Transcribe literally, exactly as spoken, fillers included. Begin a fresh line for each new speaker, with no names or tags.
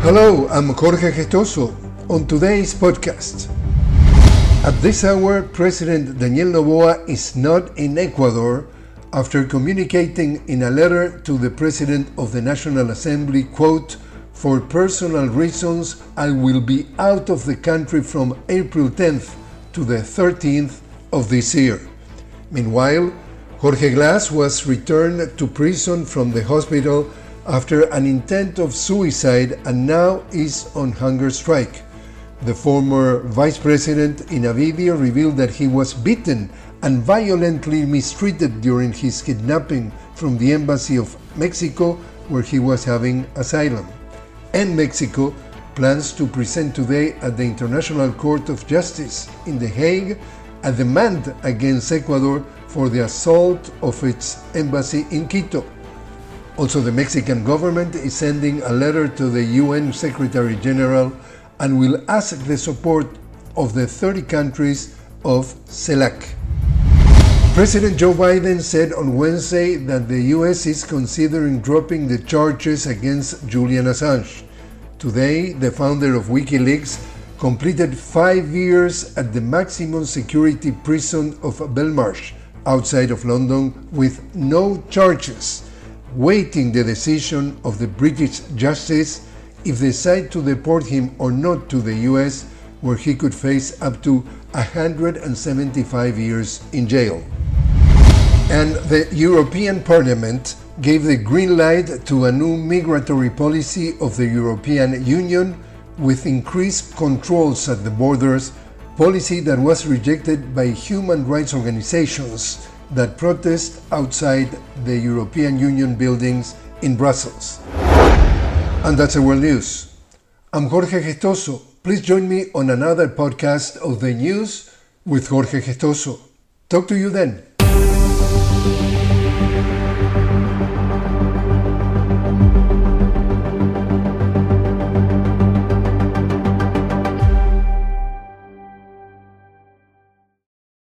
Hello, I'm Jorge Gestoso. On today's podcast, at this hour, President Daniel Noboa is not in Ecuador after communicating in a letter to the President of the National Assembly, quote, "For personal reasons, I will be out of the country from April tenth to the thirteenth of this year." Meanwhile, Jorge Glass was returned to prison from the hospital after an intent of suicide and now is on hunger strike. The former vice president in a video revealed that he was beaten and violently mistreated during his kidnapping from the embassy of Mexico, where he was having asylum. And Mexico plans to present today at the International Court of Justice in The Hague a demand against Ecuador for the assault of its embassy in Quito. Also, the Mexican government is sending a letter to the U N Secretary General and will ask the support of the thirty countries of CELAC. President Joe Biden said on Wednesday that the U S is considering dropping the charges against Julian Assange. Today, the founder of WikiLeaks completed five years at the maximum security prison of Belmarsh, outside of London, with no charges, waiting the decision of the British justice if they decide to deport him or not to the U S, where he could face up to one hundred seventy-five years in jail. And the European Parliament gave the green light to a new migratory policy of the European Union with increased controls at the borders, policy that was rejected by human rights organizations that protest outside the European Union buildings in Brussels. And that's the world news. I'm Jorge Gestoso. Please join me on another podcast of the news with Jorge Gestoso. Talk to you then.